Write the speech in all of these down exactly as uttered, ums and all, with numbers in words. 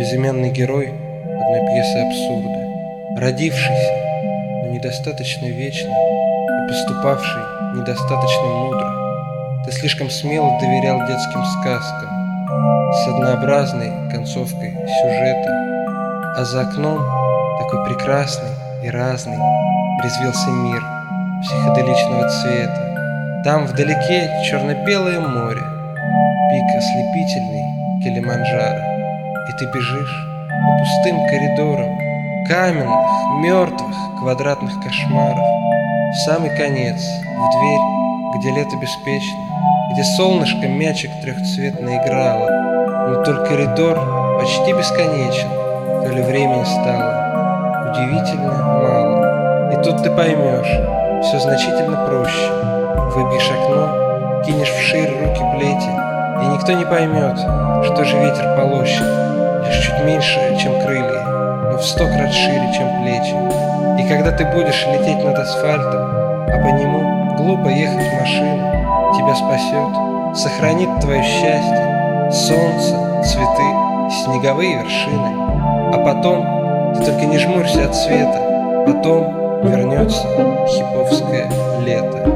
безымянный герой одной пьесы абсурда, родившийся, но недостаточно вечный и поступавший недостаточно мудро. Ты слишком смело доверял детским сказкам с однообразной концовкой сюжета, а за окном такой прекрасный и разный резвился мир психоделичного цвета. Там вдалеке черно-белое море, пик ослепительный Килиманджаро, и ты бежишь по пустым коридорам каменных, мертвых, квадратных кошмаров в самый конец, в дверь, где лето беспечно, где солнышко мячик трехцветно играло, но только коридор почти бесконечен, то ли времени стало удивительно мало. И тут ты поймешь, все значительно проще. Выбьешь окно, кинешь вширь руки плети, и никто не поймет, что же ветер полощет, лишь чуть меньше, чем крылья, но в сто крат шире, чем плечи. И когда ты будешь лететь над асфальтом, а по нему глупо ехать машина, тебя спасет, сохранит твое счастье, солнце, цветы, снеговые вершины. А потом, ты только не жмурься от света, потом вернется хиповское лето.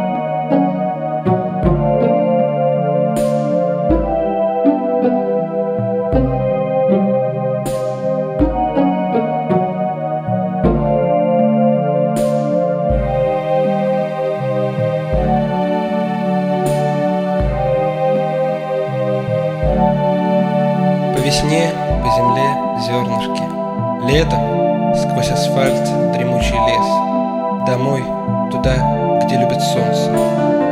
По весне, по земле зернышки, летом сквозь асфальт дремучий лес, домой, туда, где любит солнце.